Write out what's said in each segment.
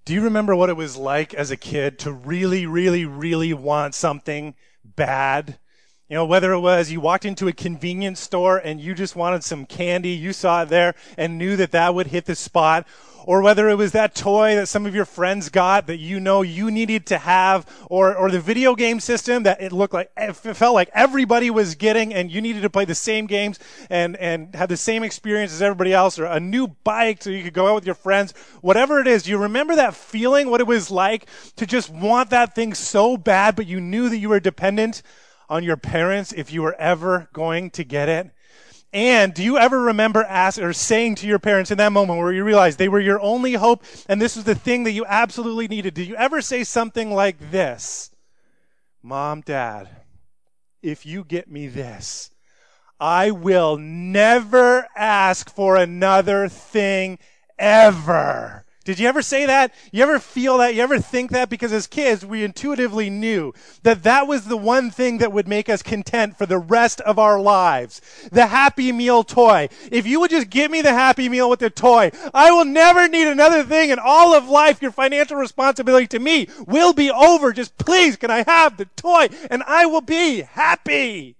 Do you remember what it was like as a kid to really, really, really want something bad? You know, whether it was you walked into a convenience store and you just wanted some candy, you saw it there and knew that that would hit the spot, or whether it was that toy that some of your friends got that you know you needed to have, or the video game system that it felt like everybody was getting and you needed to play the same games and have the same experience as everybody else, or a new bike so you could go out with your friends. Whatever it is, do you remember that feeling, what it was like to just want that thing so bad, but you knew that you were dependent on your parents if you were ever going to get it? And do you ever remember saying to your parents in that moment where you realized they were your only hope and this was the thing that you absolutely needed? Did you ever say something like this? Mom, Dad, if you get me this, I will never ask for another thing ever. Did you ever say that? You ever feel that? You ever think that? Because as kids, we intuitively knew that that was the one thing that would make us content for the rest of our lives. The Happy Meal toy. If you would just give me the Happy Meal with the toy, I will never need another thing in all of life. Your financial responsibility to me will be over. Just please, can I have the toy? And I will be happy.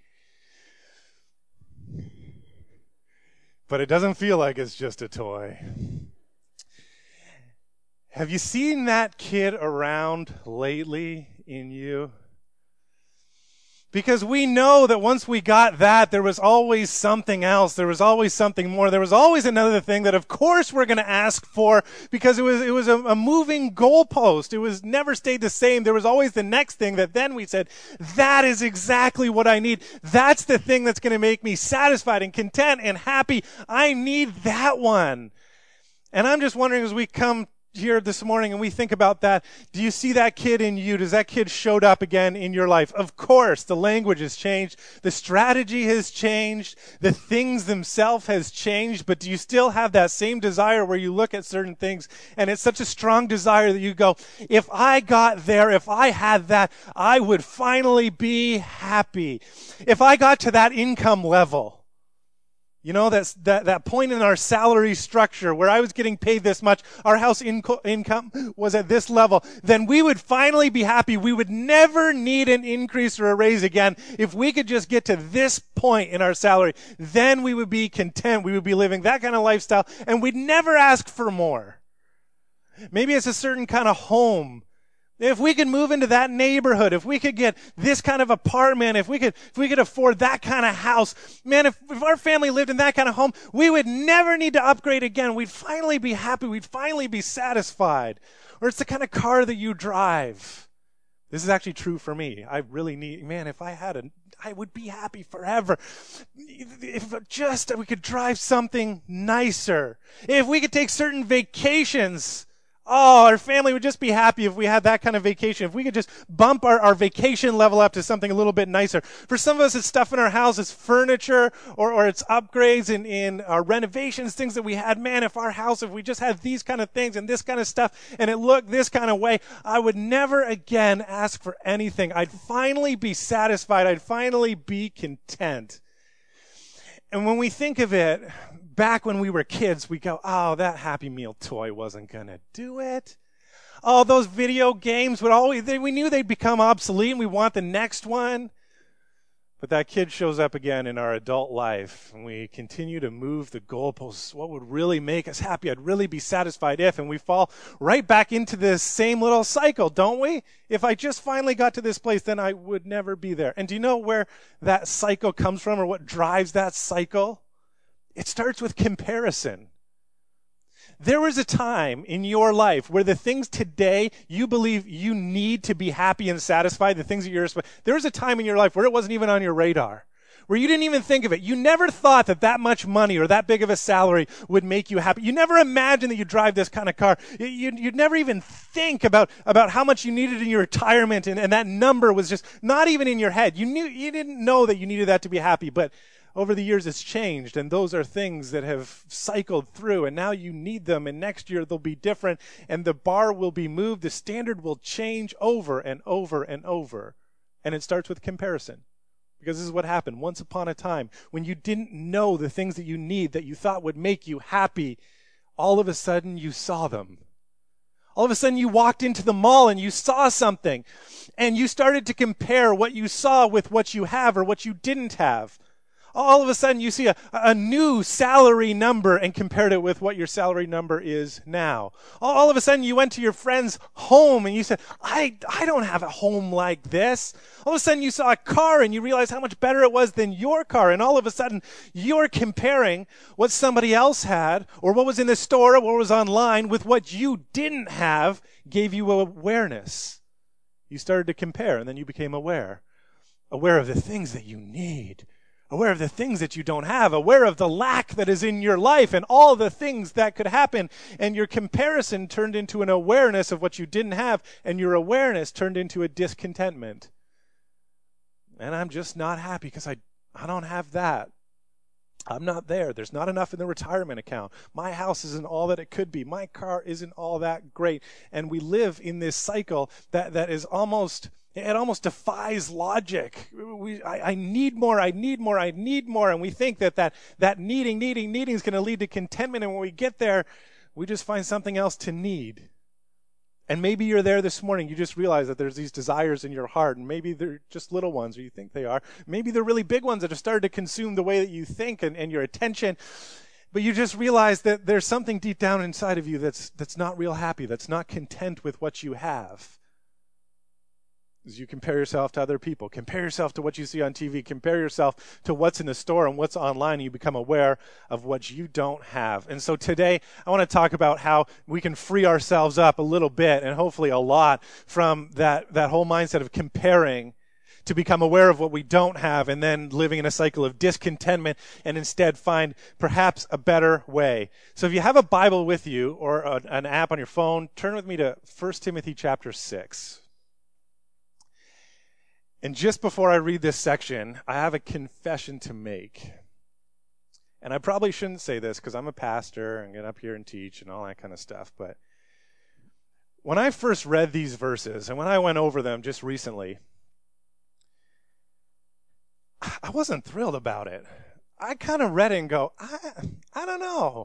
But it doesn't feel like it's just a toy. Have you seen that kid around lately in you? Because we know that once we got that, there was always something else. There was always something more. There was always another thing that, of course, we're going to ask for because it was a moving goalpost. It was never stayed the same. There was always the next thing that then we said, that is exactly what I need. That's the thing that's going to make me satisfied and content and happy. I need that one. And I'm just wondering, as we come here this morning and we think about that, do you see that kid in you? Does that kid showed up again in your life? Of course, the language has changed. The strategy has changed. The things themselves has changed. But do you still have that same desire where you look at certain things and it's such a strong desire that you go, if I got there, if I had that, I would finally be happy. If I got to that income level, you know, that point in our salary structure where I was getting paid this much, our house income was at this level, then we would finally be happy. We would never need an increase or a raise again. If we could just get to this point in our salary, then we would be content. We would be living that kind of lifestyle, and we'd never ask for more. Maybe it's a certain kind of home. If we could move into that neighborhood, if we could get this kind of apartment, if we could afford that kind of house, man, if our family lived in that kind of home, we would never need to upgrade again. We'd finally be happy. We'd finally be satisfied. Or it's the kind of car that you drive. This is actually true for me. I really need, man, if I had I would be happy forever. If just we could drive something nicer. If we could take certain vacations. Oh, our family would just be happy if we had that kind of vacation. If we could just bump our vacation level up to something a little bit nicer. For some of us, it's stuff in our house, it's furniture, or it's upgrades in our renovations, things that we had. Man, if we just had these kind of things and this kind of stuff, and it looked this kind of way, I would never again ask for anything. I'd finally be satisfied. I'd finally be content. And when we think of it, back when we were kids, we go, oh, that Happy Meal toy wasn't going to do it. Oh, those video games we knew they'd become obsolete and we want the next one. But that kid shows up again in our adult life and we continue to move the goalposts. What would really make us happy? I'd really be satisfied if, and we fall right back into this same little cycle, don't we? If I just finally got to this place, then I would never be there. And do you know where that cycle comes from or what drives that cycle? It starts with comparison. There was a time in your life where the things today you believe you need to be happy and satisfied, the things that there was a time in your life where it wasn't even on your radar, where you didn't even think of it. You never thought that much money or that big of a salary would make you happy. You never imagined that you'd drive this kind of car. You'd never even think about how much you needed in your retirement, and that number was just not even in your head. You didn't know that you needed that to be happy, but over the years, it's changed, and those are things that have cycled through, and now you need them, and next year they'll be different, and the bar will be moved. The standard will change over and over and over, and it starts with comparison, because this is what happened. Once upon a time, when you didn't know the things that you need that you thought would make you happy, all of a sudden you saw them. All of a sudden you walked into the mall and you saw something and you started to compare what you saw with what you have or what you didn't have. All of a sudden you see a new salary number and compared it with what your salary number is now. All of a sudden you went to your friend's home and you said, I don't have a home like this. All of a sudden you saw a car and you realized how much better it was than your car. And all of a sudden you're comparing what somebody else had or what was in the store or what was online with what you didn't have, gave you awareness. You started to compare and then you became aware of the things that you need. Aware of the things that you don't have, aware of the lack that is in your life and all the things that could happen. And your comparison turned into an awareness of what you didn't have, and your awareness turned into a discontentment. And I'm just not happy because I don't have that. I'm not there. There's not enough in the retirement account. My house isn't all that it could be. My car isn't all that great. And we live in this cycle that is almost defies logic. I need more, I need more, I need more. And we think that needing is going to lead to contentment. And when we get there, we just find something else to need. And maybe you're there this morning. You just realize that there's these desires in your heart. And maybe they're just little ones, or you think they are. Maybe they're really big ones that have started to consume the way that you think and your attention. But you just realize that there's something deep down inside of you that's not real happy, that's not content with what you have. As you compare yourself to other people, compare yourself to what you see on TV, compare yourself to what's in the store and what's online, and you become aware of what you don't have. And so today, I want to talk about how we can free ourselves up a little bit, and hopefully a lot, from that whole mindset of comparing, to become aware of what we don't have, and then living in a cycle of discontentment, and instead find perhaps a better way. So if you have a Bible with you, or an app on your phone, turn with me to 1 Timothy chapter 6. And just before I read this section, I have a confession to make. And I probably shouldn't say this because I'm a pastor and get up here and teach and all that kind of stuff. But when I first read these verses and when I went over them just recently, I wasn't thrilled about it. I kind of read it and go, I don't know.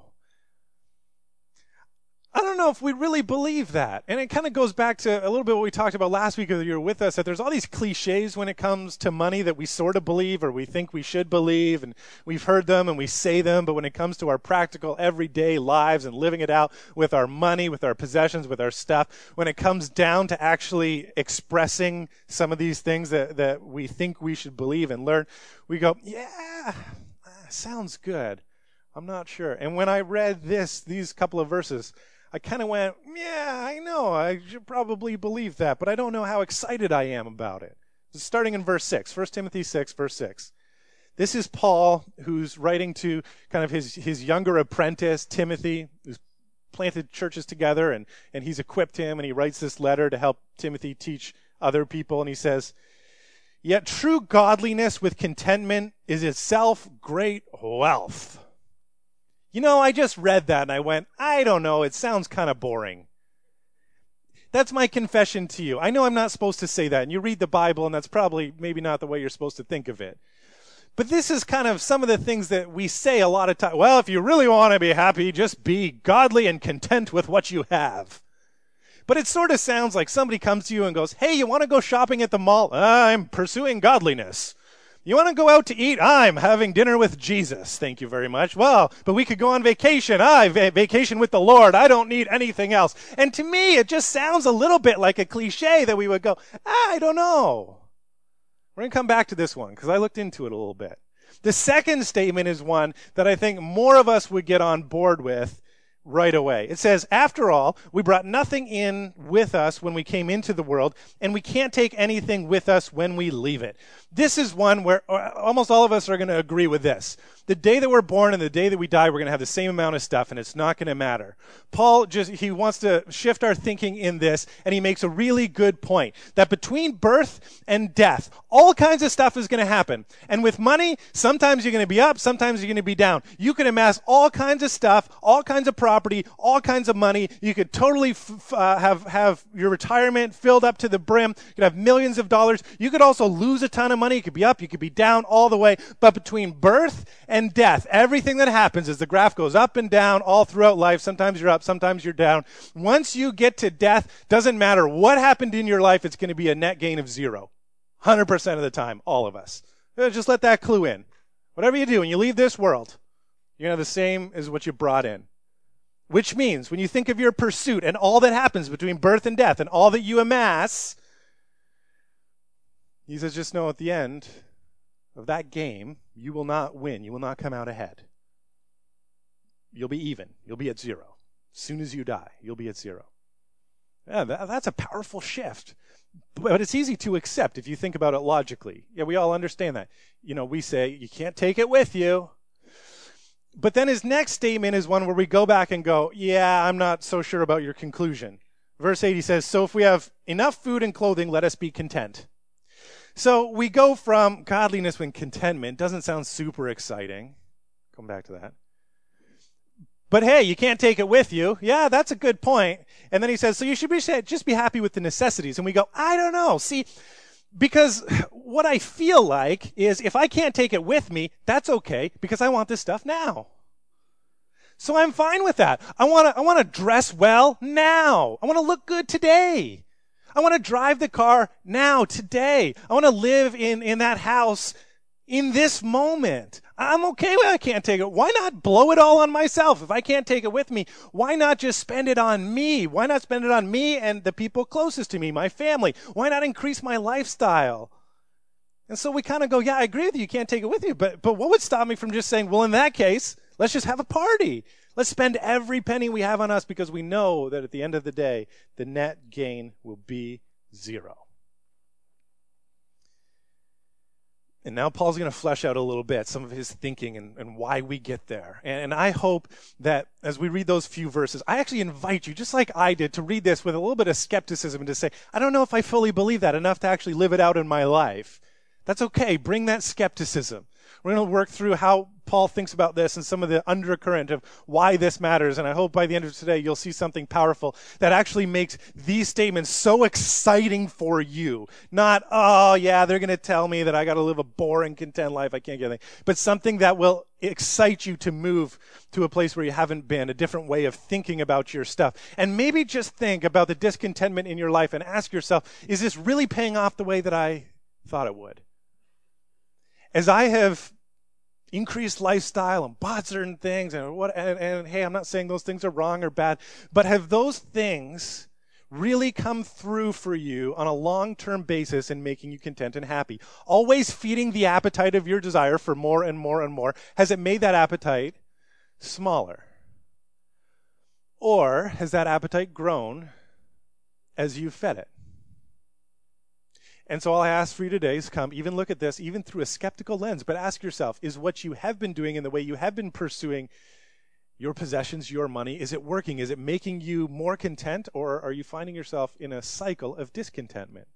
I don't know if we really believe that. And it kind of goes back to a little bit what we talked about last week, if you were with us, that there's all these cliches when it comes to money that we sort of believe or we think we should believe, and we've heard them and we say them, but when it comes to our practical everyday lives and living it out with our money, with our possessions, with our stuff, when it comes down to actually expressing some of these things that we think we should believe and learn, we go, yeah, sounds good. I'm not sure. And when I read these couple of verses, I kind of went, yeah, I know, I should probably believe that, but I don't know how excited I am about it. Starting in verse 6, 1 Timothy 6, verse 6. This is Paul, who's writing to kind of his younger apprentice, Timothy, who's planted churches together, and he's equipped him, and he writes this letter to help Timothy teach other people, and he says, "Yet true godliness with contentment is itself great wealth." You know, I just read that and I went, I don't know, it sounds kind of boring. That's my confession to you. I know I'm not supposed to say that, and you read the Bible and that's probably maybe not the way you're supposed to think of it. But this is kind of some of the things that we say a lot of times. Well, if you really want to be happy, just be godly and content with what you have. But it sort of sounds like somebody comes to you and goes, hey, you want to go shopping at the mall? I'm pursuing godliness. You want to go out to eat? I'm having dinner with Jesus. Thank you very much. Well, but we could go on vacation. Vacation with the Lord. I don't need anything else. And to me, it just sounds a little bit like a cliche that we would go, I don't know. We're going to come back to this one because I looked into it a little bit. The second statement is one that I think more of us would get on board with right away. It says, after all, we brought nothing in with us when we came into the world, and we can't take anything with us when we leave it. This is one where almost all of us are going to agree with this. The day that we're born and the day that we die, we're going to have the same amount of stuff, and it's not going to matter. Paul he wants to shift our thinking in this, and he makes a really good point, that between birth and death, all kinds of stuff is going to happen. And with money, sometimes you're going to be up, sometimes you're going to be down. You can amass all kinds of stuff, all kinds of property, property, all kinds of money. You could totally have your retirement filled up to the brim. You could have millions of dollars. You could also lose a ton of money. You could be up, you could be down all the way. But between birth and death, everything that happens is the graph goes up and down all throughout life. Sometimes you're up, sometimes you're down. Once you get to death, doesn't matter what happened in your life, it's going to be a net gain of 0. 100% of the time, all of us. Just let that clue in. Whatever you do, when you leave this world, you're going to have the same as what you brought in. Which means, when you think of your pursuit and all that happens between birth and death and all that you amass, he says, just know at the end of that game, you will not win. You will not come out ahead. You'll be even. You'll be at 0. As soon as you die, you'll be at 0. Yeah, that's a powerful shift. But it's easy to accept if you think about it logically. Yeah, we all understand that. We say, you can't take it with you. But then his next statement is one where we go back and go, yeah, I'm not so sure about your conclusion. Verse 8, he says, so if we have enough food and clothing, let us be content. So we go from godliness and contentment. Doesn't sound super exciting. Come back to that. But hey, you can't take it with you. Yeah, that's a good point. And then he says, so you should just be happy with the necessities. And we go, I don't know. See, because what I feel like is if I can't take it with me, that's okay because I want this stuff now. So I'm fine with that. I want to dress well now. I want to look good today. I want to drive the car now, today. I want to live in that house in this moment. I'm okay when I can't take it. Why not blow it all on myself? If I can't take it with me, why not just spend it on me? Why not spend it on me and the people closest to me, my family? Why not increase my lifestyle? And so we kind of go, yeah, I agree with you. You can't take it with you. But what would stop me from just saying, well, in that case, let's just have a party. Let's spend every penny we have on us because we know that at the end of the day, the net gain will be 0. And now Paul's going to flesh out a little bit some of his thinking and why we get there. And I hope that as we read those few verses, I actually invite you, just like I did, to read this with a little bit of skepticism and to say, I don't know if I fully believe that enough to actually live it out in my life. That's okay. Bring that skepticism. We're going to work through how Paul thinks about this and some of the undercurrent of why this matters. And I hope by the end of today, you'll see something powerful that actually makes these statements so exciting for you. Not, oh, yeah, they're going to tell me that I got to live a boring, content life. I can't get anything. But something that will excite you to move to a place where you haven't been, a different way of thinking about your stuff. And maybe just think about the discontentment in your life and ask yourself, is this really paying off the way that I thought it would? As I have increased lifestyle and bought certain things and hey, I'm not saying those things are wrong or bad, but have those things really come through for you on a long-term basis in making you content and happy? Always feeding the appetite of your desire for more and more and more. Has it made that appetite smaller? Or has that appetite grown as you fed it? And so all I ask for you today is come, even look at this, even through a skeptical lens, but ask yourself, is what you have been doing and the way you have been pursuing your possessions, your money, is it working? Is it making you more content, or are you finding yourself in a cycle of discontentment?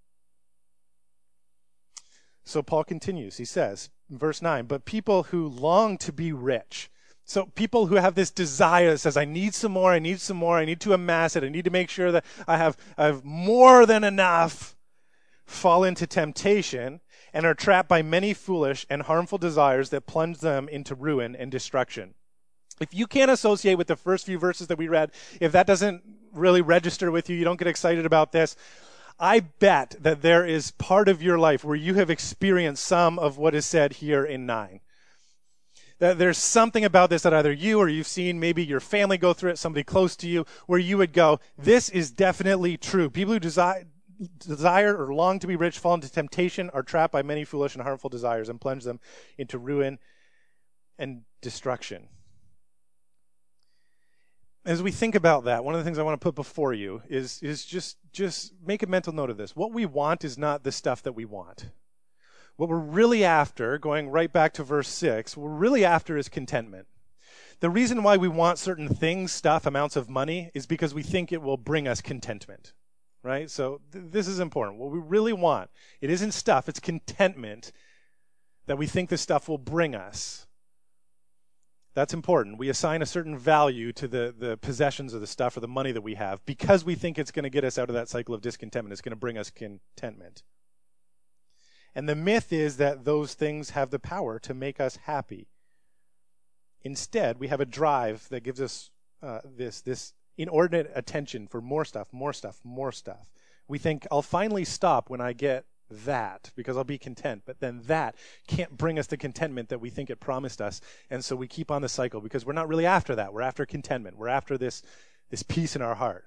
So Paul continues. He says, in verse 9, but people who long to be rich. So people who have this desire that says, I need some more, I need some more, I need to amass it, I need to make sure that I have more than enough, fall into temptation and are trapped by many foolish and harmful desires that plunge them into ruin and destruction. If you can't associate with the first few verses that we read, if that doesn't really register with you, you don't get excited about this, I bet that there is part of your life where you have experienced some of what is said here in 9. That there's something about this that either you or you've seen, maybe your family go through it, somebody close to you, where you would go, this is definitely true. People who desire or long to be rich fall into temptation, are trapped by many foolish and harmful desires, and plunge them into ruin and destruction. As we think about that, one of the things I want to put before you is just make a mental note of this. What we want is not the stuff that we want. What we're really after, going right back to verse 6, what we're really after is contentment. The reason why we want certain things, stuff, amounts of money, is because we think it will bring us contentment. Right? So this is important. What we really want, it isn't stuff, it's contentment that we think this stuff will bring us. That's important. We assign a certain value to the possessions of the stuff or the money that we have because we think it's going to get us out of that cycle of discontentment. It's going to bring us contentment. And the myth is that those things have the power to make us happy. Instead, we have a drive that gives us this inordinate attention for more stuff, more stuff, more stuff. We think, I'll finally stop when I get that because I'll be content. But then that can't bring us the contentment that we think it promised us. And so we keep on the cycle because we're not really after that. We're after contentment. We're after this peace in our heart.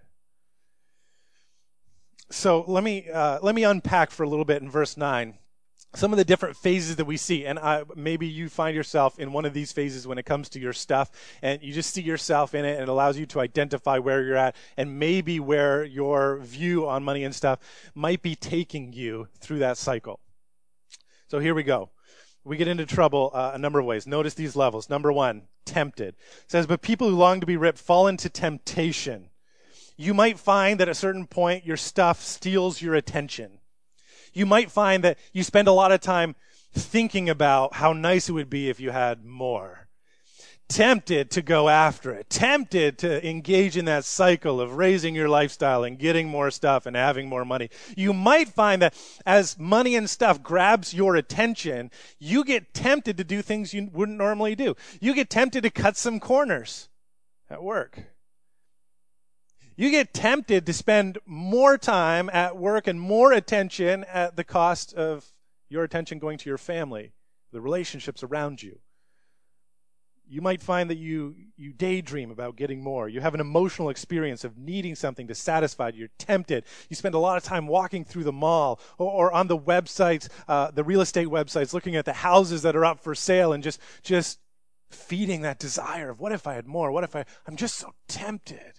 So let me unpack for a little bit in verse 9 some of the different phases that we see. And maybe you find yourself in one of these phases when it comes to your stuff, and you just see yourself in it, and it allows you to identify where you're at and maybe where your view on money and stuff might be taking you through that cycle. So here we go. We get into trouble a number of ways. Notice these levels. Number 1, tempted. It says, but people who long to be rich fall into temptation. You might find that at a certain point your stuff steals your attention. You might find that you spend a lot of time thinking about how nice it would be if you had more. Tempted to go after it. Tempted to engage in that cycle of raising your lifestyle and getting more stuff and having more money. You might find that as money and stuff grabs your attention, you get tempted to do things you wouldn't normally do. You get tempted to cut some corners at work. You get tempted to spend more time at work and more attention at the cost of your attention going to your family, the relationships around you. You might find that you daydream about getting more. You have an emotional experience of needing something to satisfy you. You're tempted. You spend a lot of time walking through the mall or on the websites, the real estate websites, looking at the houses that are up for sale and just feeding that desire of what if I had more? I'm just so tempted.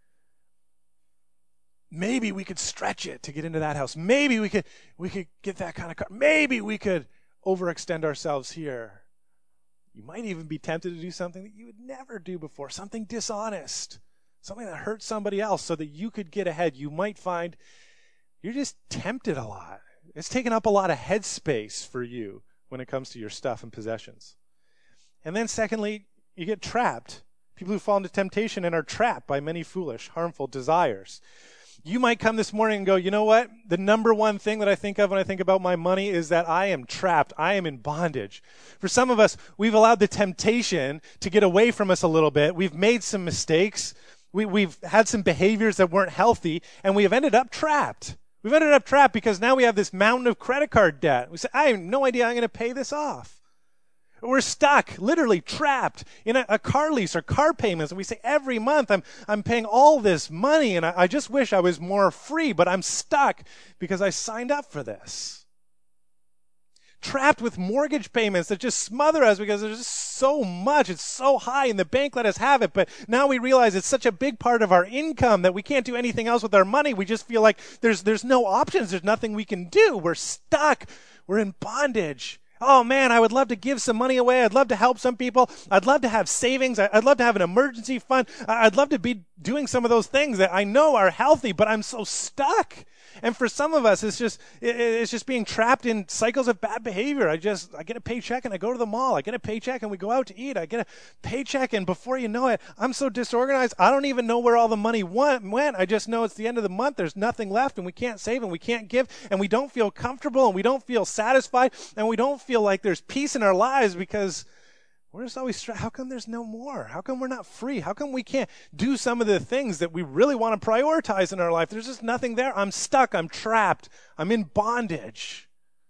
Maybe we could stretch it to get into that house. Maybe we could get that kind of car. Maybe we could overextend ourselves here. You might even be tempted to do something that you would never do before, something dishonest, something that hurts somebody else so that you could get ahead. You might find you're just tempted a lot. It's taken up a lot of headspace for you when it comes to your stuff and possessions. And then secondly, you get trapped. People who fall into temptation and are trapped by many foolish, harmful desires. You might come this morning and go, you know what? The number one thing that I think of when I think about my money is that I am trapped. I am in bondage. For some of us, we've allowed the temptation to get away from us a little bit. We've made some mistakes. We've had some behaviors that weren't healthy, and we have ended up trapped. We've ended up trapped because now we have this mountain of credit card debt. We say, I have no idea I'm going to pay this off. We're stuck, literally trapped in a car lease or car payments. And we say every month I'm paying all this money and I just wish I was more free, but I'm stuck because I signed up for this. Trapped with mortgage payments that just smother us because there's just so much. It's so high and the bank let us have it. But now we realize it's such a big part of our income that we can't do anything else with our money. We just feel like there's no options. There's nothing we can do. We're stuck. We're in bondage. Oh man, I would love to give some money away. I'd love to help some people. I'd love to have savings. I'd love to have an emergency fund. I'd love to be doing some of those things that I know are healthy, but I'm so stuck. And for some of us, it's just being trapped in cycles of bad behavior. I get a paycheck and I go to the mall. I get a paycheck and we go out to eat. I get a paycheck and before you know it, I'm so disorganized. I don't even know where all the money went. I just know it's the end of the month. There's nothing left and we can't save and we can't give and we don't feel comfortable and we don't feel satisfied and we don't feel like there's peace in our lives because we're just always how come there's no more? How come we're not free? How come we can't do some of the things that we really want to prioritize in our life? There's just nothing there. I'm stuck. I'm trapped. I'm in bondage.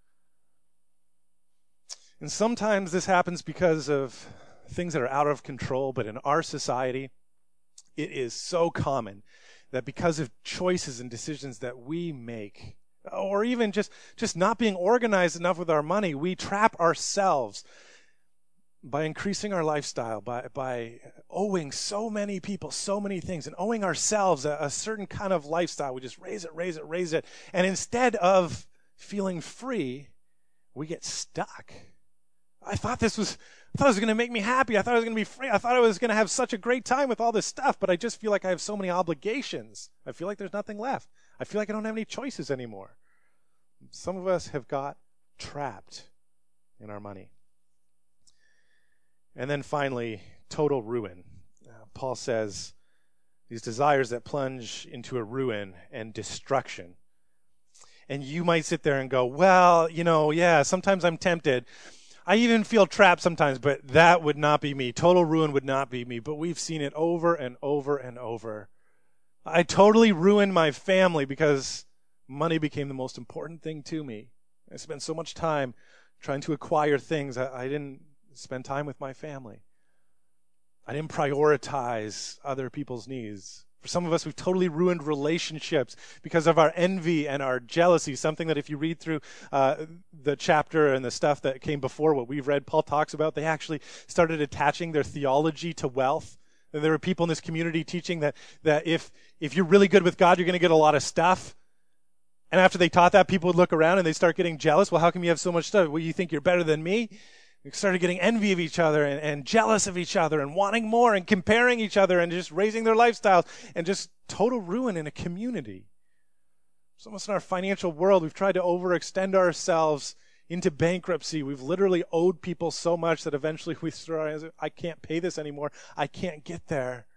And sometimes this happens because of things that are out of control, but in our society, it is so common that because of choices and decisions that we make, or even just not being organized enough with our money, we trap ourselves by increasing our lifestyle, by owing so many people so many things and owing ourselves a certain kind of lifestyle. We just raise it. And instead of feeling free, we get stuck. I thought it was going to make me happy. I thought I was going to be free. I thought I was going to have such a great time with all this stuff, but I just feel like I have so many obligations. I feel like there's nothing left. I feel like I don't have any choices anymore. Some of us have got trapped in our money. And then finally, total ruin. Paul says these desires that plunge into a ruin and destruction. And you might sit there and go, well, yeah, sometimes I'm tempted. I even feel trapped sometimes, but that would not be me. Total ruin would not be me. But we've seen it over and over and over. I totally ruined my family because money became the most important thing to me. I spent so much time trying to acquire things. I didn't spend time with my family. I didn't prioritize other people's needs. For some of us, we've totally ruined relationships because of our envy and our jealousy, something that if you read through the chapter and the stuff that came before what we've read, Paul talks about, they actually started attaching their theology to wealth. And there were people in this community teaching that if you're really good with God, you're going to get a lot of stuff. And after they taught that, people would look around and they start getting jealous. Well, how come you have so much stuff? Well, you think you're better than me? We started getting envy of each other and jealous of each other and wanting more and comparing each other and just raising their lifestyles and just total ruin in a community. Some of us in our financial world, we've tried to overextend ourselves into bankruptcy. We've literally owed people so much that eventually we throw our hands up, I can't pay this anymore. I can't get there.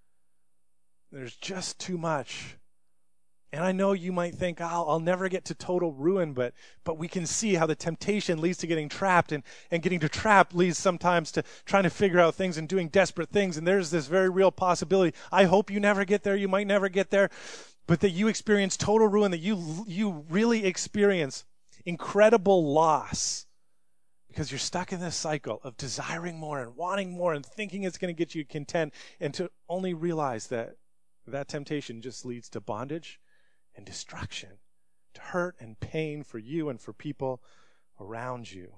There's just too much. And I know you might think, I'll never get to total ruin, but we can see how the temptation leads to getting trapped, and getting to trap leads sometimes to trying to figure out things and doing desperate things, and there's this very real possibility. I hope you never get there. You might never get there, but that you experience total ruin, that you really experience incredible loss because you're stuck in this cycle of desiring more and wanting more and thinking it's going to get you content, and to only realize that temptation just leads to bondage and destruction, to hurt and pain for you and for people around you.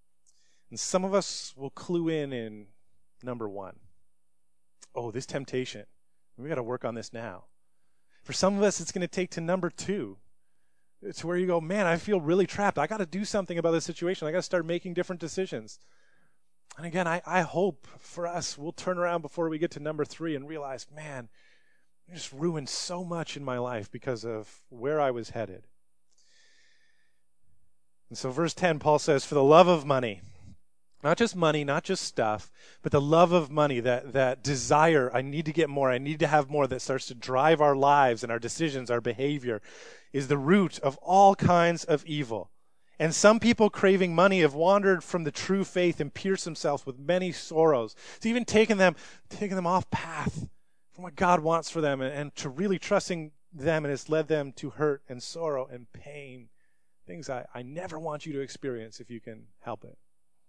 And some of us will clue in number one. Oh, this temptation. We got to work on this now. For some of us, it's going to take to number two. It's where you go, man, I feel really trapped. I got to do something about this situation. I got to start making different decisions. And again, I hope for us, we'll turn around before we get to number three and realize, man, I just ruined so much in my life because of where I was headed. And so verse 10, Paul says, for the love of money, not just money, not just stuff, but the love of money, that desire, I need to get more, I need to have more, that starts to drive our lives and our decisions, our behavior, is the root of all kinds of evil. And some people craving money have wandered from the true faith and pierced themselves with many sorrows. It's even taken them off path from what God wants for them, and to really trusting them, and it's led them to hurt and sorrow and pain, things I never want you to experience if you can help it.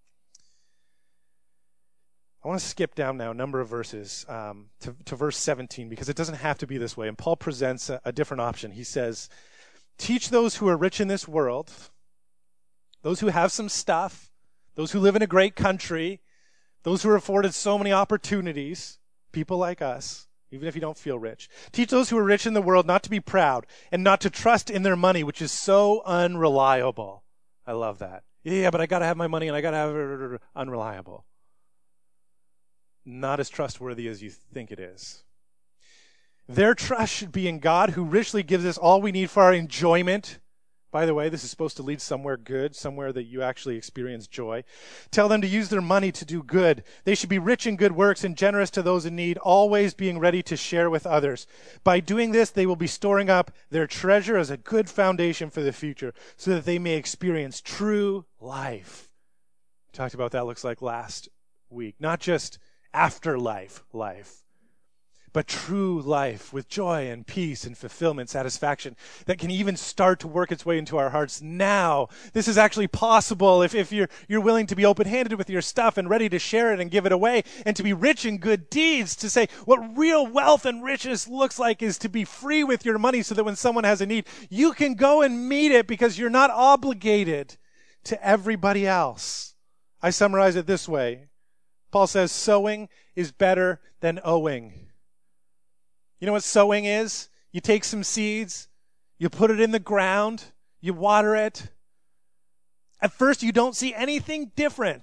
I want to skip down now a number of verses to verse 17, because it doesn't have to be this way. And Paul presents a different option. He says, teach those who are rich in this world, those who have some stuff, those who live in a great country, those who are afforded so many opportunities, people like us, even if you don't feel rich. Teach those who are rich in the world not to be proud and not to trust in their money, which is so unreliable. I love that. Yeah, but I got to have my money and I got to have it unreliable. Not as trustworthy as you think it is. Their trust should be in God, who richly gives us all we need for our enjoyment. By the way, this is supposed to lead somewhere good, somewhere that you actually experience joy. Tell them to use their money to do good. They should be rich in good works and generous to those in need, always being ready to share with others. By doing this, they will be storing up their treasure as a good foundation for the future, so that they may experience true life. We talked about that looks like last week. Not just afterlife life, but true life with joy and peace and fulfillment, satisfaction that can even start to work its way into our hearts now. This is actually possible if you're willing to be open-handed with your stuff and ready to share it and give it away, and to be rich in good deeds, to say what real wealth and riches looks like is to be free with your money, so that when someone has a need, you can go and meet it because you're not obligated to everybody else. I summarize it this way. Paul says sowing is better than owing. You know what sowing is? You take some seeds, you put it in the ground, you water it. At first, you don't see anything different.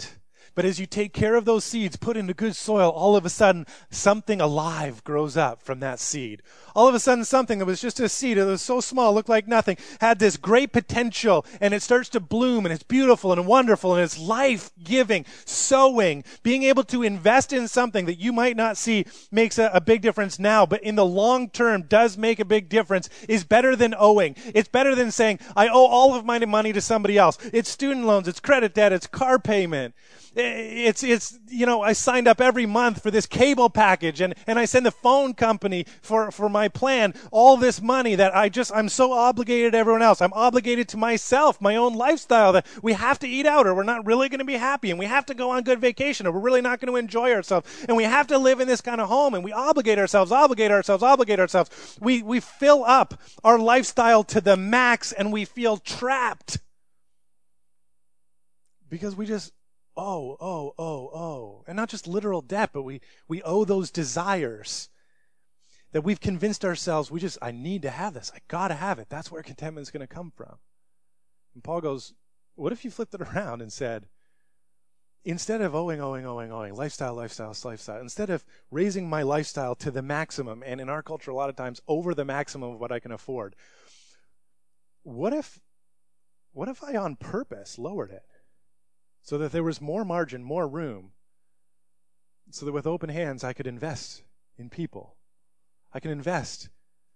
But as you take care of those seeds, put into good soil, all of a sudden, something alive grows up from that seed. All of a sudden, something that was just a seed, it was so small, looked like nothing, had this great potential, and it starts to bloom, and it's beautiful and wonderful, and it's life-giving. Sowing, being able to invest in something that you might not see makes a big difference now, but in the long term does make a big difference, is better than owing. It's better than saying, I owe all of my money to somebody else. It's student loans, it's credit debt, it's car payment. It's I signed up every month for this cable package and I send the phone company for my plan all this money that I'm so obligated to everyone else. I'm obligated to myself, my own lifestyle, that we have to eat out or we're not really going to be happy, and we have to go on good vacation or we're really not going to enjoy ourselves, and we have to live in this kind of home, and we obligate ourselves. We fill up our lifestyle to the max and we feel trapped because we just and not just literal debt, but we owe those desires that we've convinced ourselves I need to have this. I got to have it. That's where contentment's going to come from. And Paul goes, what if you flipped it around and said, instead of owing, lifestyle, instead of raising my lifestyle to the maximum, and in our culture a lot of times over the maximum of what I can afford, what if I on purpose lowered it? So that there was more margin, more room, so that with open hands I could invest in people. I can invest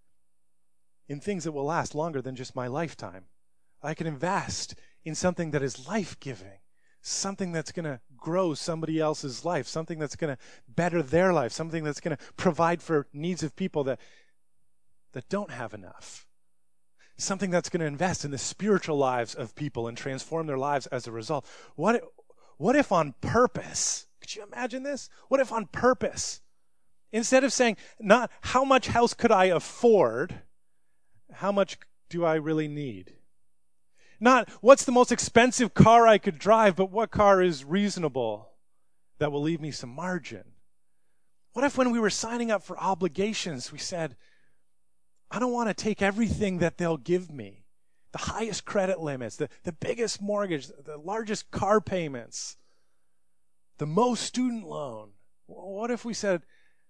in things that will last longer than just my lifetime. I can invest in something that is life-giving, something that's going to grow somebody else's life, something that's going to better their life, something that's going to provide for needs of people that don't have enough. Something that's going to invest in the spiritual lives of people and transform their lives as a result. What if on purpose, could you imagine this? What if on purpose, instead of saying, not how much house could I afford, how much do I really need? Not what's the most expensive car I could drive, but what car is reasonable that will leave me some margin? What if when we were signing up for obligations, we said, I don't want to take everything that they'll give me, the highest credit limits, the biggest mortgage, the largest car payments, the most student loan. What if we said,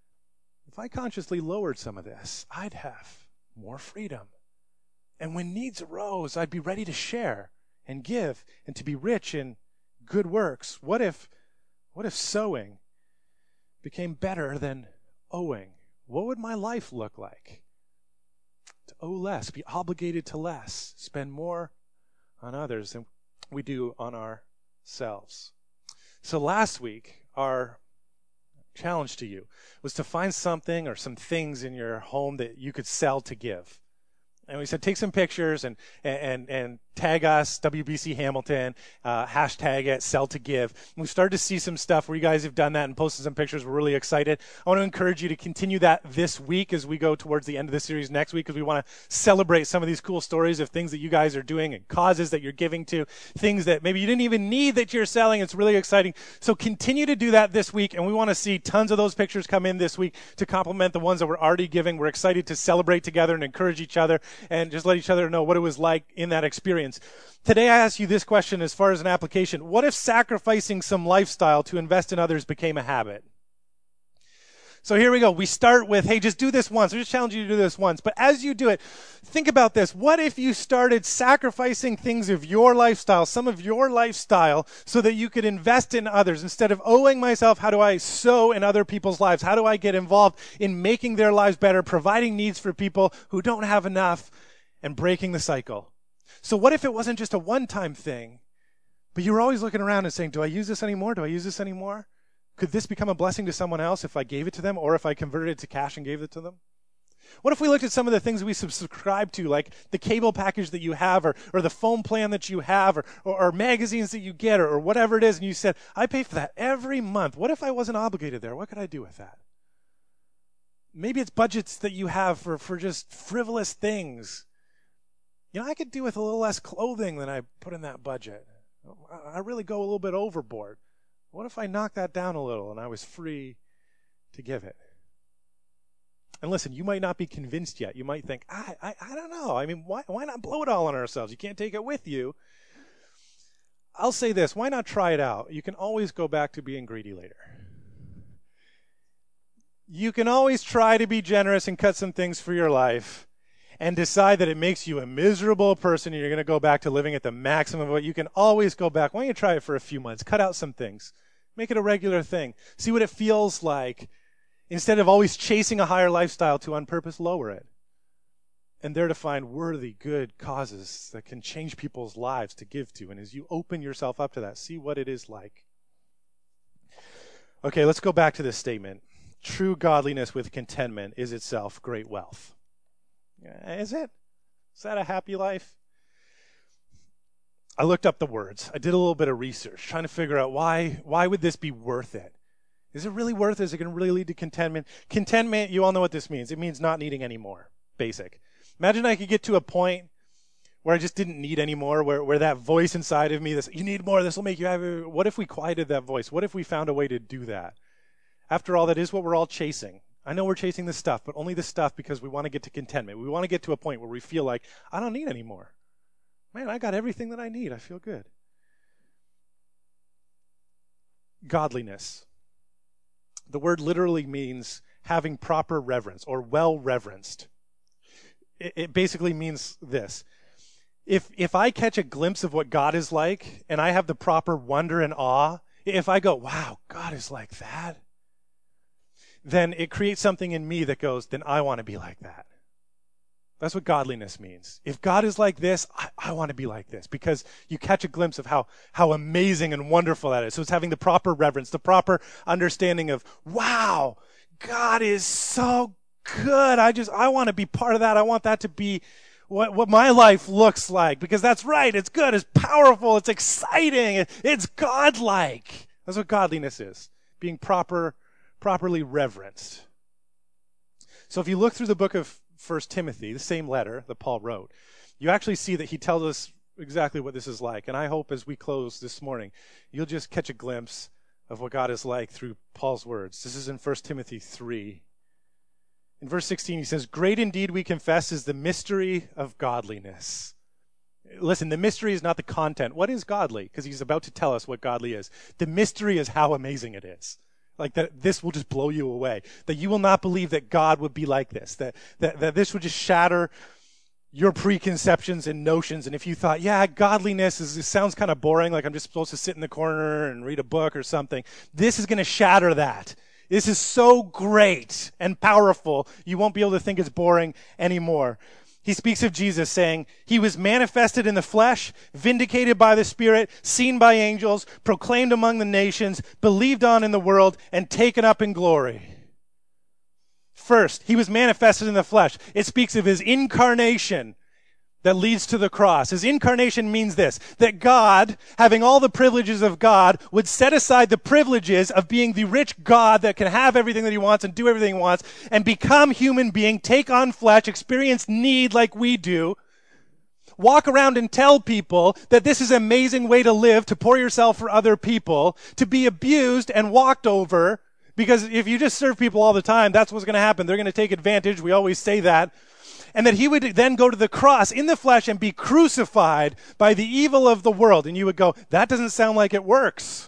if I consciously lowered some of this, I'd have more freedom. And when needs arose, I'd be ready to share and give and to be rich in good works. What if sowing became better than owing? What would my life look like? To owe less, be obligated to less, spend more on others than we do on ourselves. So last week, our challenge to you was to find something or some things in your home that you could sell to give. And we said, take some pictures and tag us, WBC Hamilton, hashtag it, sell to give. And we started to see some stuff where you guys have done that and posted some pictures. We're really excited. I want to encourage you to continue that this week as we go towards the end of the series next week, because we want to celebrate some of these cool stories of things that you guys are doing and causes that you're giving to, things that maybe you didn't even need that you're selling. It's really exciting. So continue to do that this week, and we want to see tons of those pictures come in this week to complement the ones that we're already giving. We're excited to celebrate together and encourage each other and just let each other know what it was like in that experience. Today I ask you this question as far as an application. What if sacrificing some lifestyle to invest in others became a habit? So here we go. We start with, hey, just do this once. I just challenge you to do this once. But as you do it, think about this. What if you started sacrificing things of your lifestyle, some of your lifestyle, so that you could invest in others? Instead of owing myself, how do I sow in other people's lives? How do I get involved in making their lives better, providing needs for people who don't have enough, and breaking the cycle? So what if it wasn't just a one-time thing, but you were always looking around and saying, do I use this anymore? Do I use this anymore? Could this become a blessing to someone else if I gave it to them, or if I converted it to cash and gave it to them? What if we looked at some of the things we subscribe to, like the cable package that you have, or the phone plan that you have, or magazines that you get, or whatever it is, and you said, I pay for that every month. What if I wasn't obligated there? What could I do with that? Maybe it's budgets that you have for just frivolous things. I could do with a little less clothing than I put in that budget. I really go a little bit overboard. What if I knocked that down a little and I was free to give it? And listen, you might not be convinced yet. You might think, I don't know. I mean, why not blow it all on ourselves? You can't take it with you. I'll say this, why not try it out? You can always go back to being greedy later. You can always try to be generous and cut some things for your life and decide that it makes you a miserable person and you're going to go back to living at the maximum of what you can always go back. Why don't you try it for a few months? Cut out some things. Make it a regular thing. See what it feels like. Instead of always chasing a higher lifestyle, to on purpose lower it. And there to find worthy, good causes that can change people's lives to give to. And as you open yourself up to that, see what it is like. Okay, let's go back to this statement. True godliness with contentment is itself great wealth. Is it? Is that a happy life? I looked up the words. I did a little bit of research, trying to figure out why would this be worth it? Is it really worth it? Is it going to really lead to contentment? Contentment, you all know what this means. It means not needing any more. Basic. Imagine I could get to a point where I just didn't need any more, where that voice inside of me, this, you need more, this will make you happy. What if we quieted that voice? What if we found a way to do that? After all, that is what we're all chasing. I know we're chasing the stuff, but only the stuff because we want to get to contentment. We want to get to a point where we feel like, I don't need any more. Man, I got everything that I need. I feel good. Godliness. The word literally means having proper reverence or well reverenced. It basically means this. If I catch a glimpse of what God is like and I have the proper wonder and awe, if I go, wow, God is like that, then it creates something in me that goes, then I want to be like that. That's what godliness means. If God is like this, I want to be like this, because you catch a glimpse of how amazing and wonderful that is. So it's having the proper reverence, the proper understanding of, wow, God is so good. I want to be part of that. I want that to be what my life looks like, because that's right. It's good. It's powerful. It's exciting. It's godlike. That's what godliness is, being properly reverenced. So if you look through the book of 1 Timothy, the same letter that Paul wrote, you actually see that he tells us exactly what this is like. And I hope as we close this morning, you'll just catch a glimpse of what God is like through Paul's words. This is in 1 Timothy 3. In verse 16, he says, "Great indeed, we confess, is the mystery of godliness." Listen, the mystery is not the content. What is godly? Because he's about to tell us what godly is. The mystery is how amazing it is. Like that, this will just blow you away. That you will not believe that God would be like this. That this would just shatter your preconceptions and notions. And if you thought, yeah, godliness it sounds kind of boring, like I'm just supposed to sit in the corner and read a book or something, this is going to shatter that. This is so great and powerful, you won't be able to think it's boring anymore. He speaks of Jesus saying, he was manifested in the flesh, vindicated by the Spirit, seen by angels, proclaimed among the nations, believed on in the world, and taken up in glory. First, he was manifested in the flesh. It speaks of his incarnation that leads to the cross. His incarnation means this, that God, having all the privileges of God, would set aside the privileges of being the rich God that can have everything that he wants and do everything he wants, and become human being, take on flesh, experience need like we do, walk around and tell people that this is an amazing way to live, to pour yourself for other people, to be abused and walked over, because if you just serve people all the time, that's what's going to happen. They're going to take advantage. We always say that. And that he would then go to the cross in the flesh and be crucified by the evil of the world. And you would go, that doesn't sound like it works.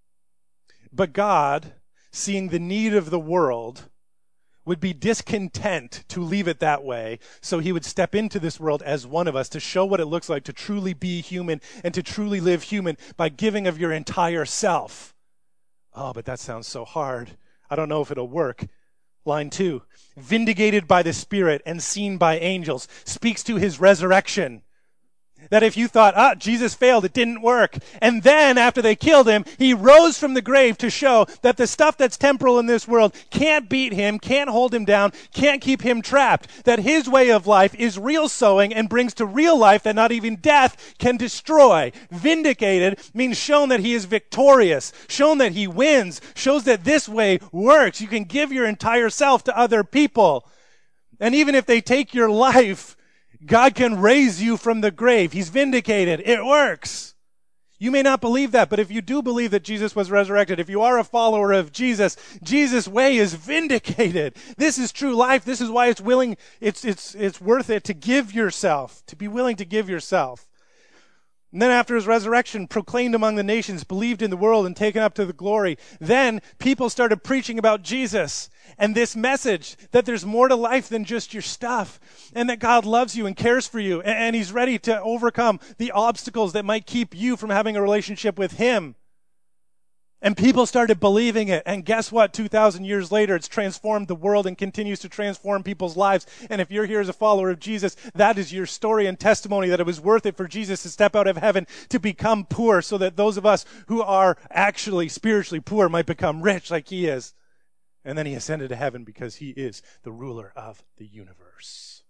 But God, seeing the need of the world, would be discontent to leave it that way. So he would step into this world as one of us to show what it looks like to truly be human and to truly live human by giving of your entire self. Oh, but that sounds so hard. I don't know if it'll work. Line 2, vindicated by the Spirit and seen by angels, speaks to his resurrection. That if you thought, Jesus failed, it didn't work. And then after they killed him, he rose from the grave to show that the stuff that's temporal in this world can't beat him, can't hold him down, can't keep him trapped. That his way of life is real sowing and brings to real life that not even death can destroy. Vindicated means shown that he is victorious, shown that he wins, shows that this way works. You can give your entire self to other people. And even if they take your life, God can raise you from the grave. He's vindicated. It works. You may not believe that, but if you do believe that Jesus was resurrected, if you are a follower of Jesus, Jesus' way is vindicated. This is true life. This is why it's worth it to give yourself, to be willing to give yourself. And then after his resurrection, proclaimed among the nations, believed in the world, and taken up to the glory. Then people started preaching about Jesus and this message that there's more to life than just your stuff, and that God loves you and cares for you, and he's ready to overcome the obstacles that might keep you from having a relationship with him. And people started believing it. And guess what? 2,000 years later, it's transformed the world and continues to transform people's lives. And if you're here as a follower of Jesus, that is your story and testimony that it was worth it for Jesus to step out of heaven to become poor so that those of us who are actually spiritually poor might become rich like he is. And then he ascended to heaven because he is the ruler of the universe.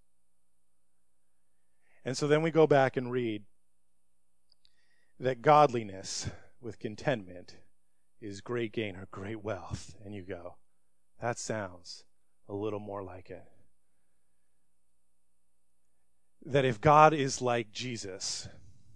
And so then we go back and read that godliness with contentment is great gain or great wealth. And you go, that sounds a little more like it. That if God is like Jesus,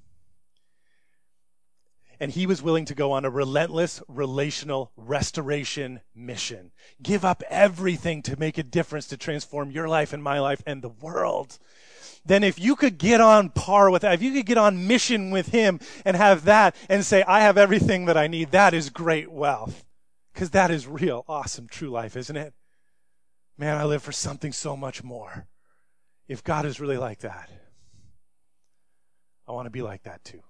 and he was willing to go on a relentless relational restoration mission, give up everything to make a difference, to transform your life and my life and the world, then if you could get on par with that, if you could get on mission with him and have that and say, I have everything that I need, that is great wealth. Because that is real, awesome, true life, isn't it? Man, I live for something so much more. If God is really like that, I want to be like that too.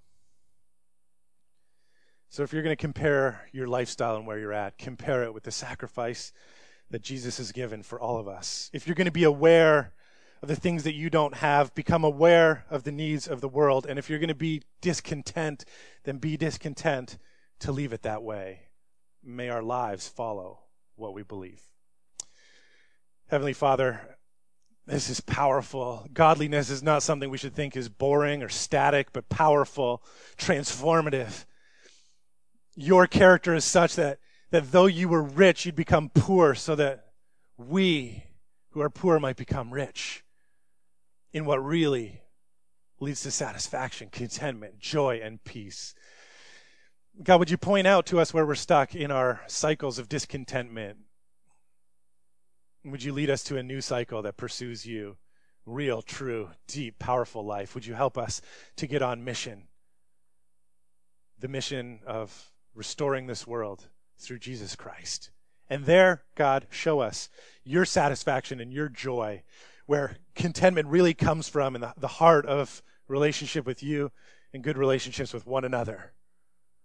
So if you're going to compare your lifestyle and where you're at, compare it with the sacrifice that Jesus has given for all of us. If you're going to be aware of the things that you don't have, become aware of the needs of the world. And if you're going to be discontent, then be discontent to leave it that way. May our lives follow what we believe. Heavenly Father, this is powerful. Godliness is not something we should think is boring or static, but powerful, transformative. Your character is such that though you were rich, you'd become poor so that we who are poor might become rich in what really leads to satisfaction, contentment, joy, and peace. God, would you point out to us where we're stuck in our cycles of discontentment? Would you lead us to a new cycle that pursues you? Real, true, deep, powerful life. Would you help us to get on mission? The mission of restoring this world through Jesus Christ. And there, God, show us your satisfaction and your joy, where contentment really comes from in the heart of relationship with you and good relationships with one another.